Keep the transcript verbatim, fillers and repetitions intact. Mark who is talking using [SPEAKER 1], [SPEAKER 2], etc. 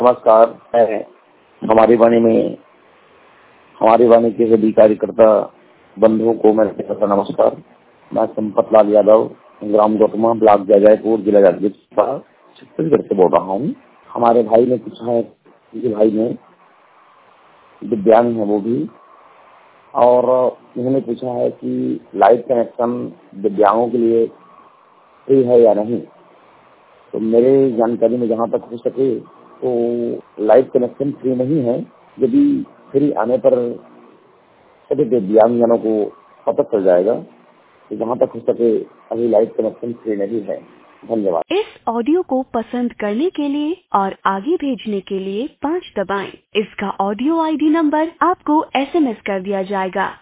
[SPEAKER 1] नमस्कार। मैं हमारी वाणी में हमारी वाणी के सभी कार्यकर्ता बंधुओं को मैं कहता नमस्कार। मैं संपत लाल यादव, ग्राम गौतमा, ब्लॉक जयपुर, जिला जागृत छत्तीसगढ़ से बोल रहा हूँ। हमारे भाई ने पूछा है कि भाई ने दिव्यांग है वो भी, और उन्होंने पूछा है कि लाइट कनेक्शन दिव्यांगों के लिए फ्री है या नहीं। तो मेरे जानकारी में जहाँ तक हो सके तो लाइट कनेक्शन फ्री नहीं है। यदि फ्री आने पर सभी दिव्यांगजनों को पता चल जाएगा। तो जहाँ तक हो सके अभी लाइट कनेक्शन फ्री नहीं है। धन्यवाद।
[SPEAKER 2] इस ऑडियो को पसंद करने के लिए और आगे भेजने के लिए पाँच दबाएं। इसका ऑडियो आईडी नंबर आपको एसएमएस कर दिया जाएगा।